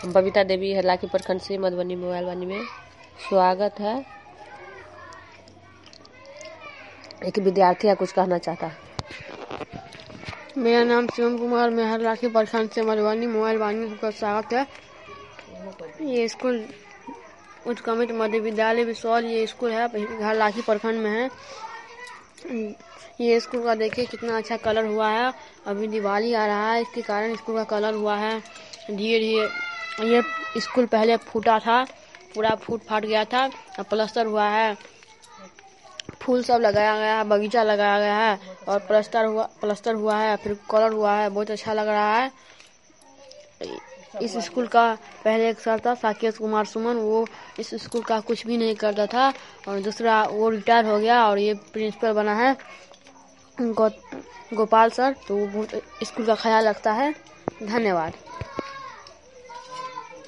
बबीता देवी हरलाखी प्रखंड से मधुबनी मोबाइल वानी में स्वागत है। एक विद्यार्थी है, कुछ कहना चाहता है। मेरा नाम शिवम कुमार, मैं हरलाखी प्रखंड से मधुबनी मोबाइल वानी का स्वागत है। ये स्कूल उत्क्रमित मध्य विद्यालय विसौल ये स्कूल है, हरलाखी प्रखंड में है। ये स्कूल का देखिए कितना अच्छा कलर हुआ है। अभी दिवाली आ रहा है, इसके कारण स्कूल का कलर हुआ है। धीरे धीरे ये स्कूल पहले फूटा था, पूरा फूट फाट गया था, अब प्लास्टर हुआ है, फूल सब लगाया गया है, बगीचा लगाया गया है और प्लास्टर हुआ है, फिर कलर हुआ है। बहुत अच्छा लग रहा है। इस स्कूल का पहले एक सर था साकेत कुमार सुमन, वो इस स्कूल का कुछ भी नहीं करता था और दूसरा वो रिटायर हो गया और ये प्रिंसिपल बना है गोपाल सर, तो वो बहुत स्कूल का ख्याल रखता है। धन्यवाद।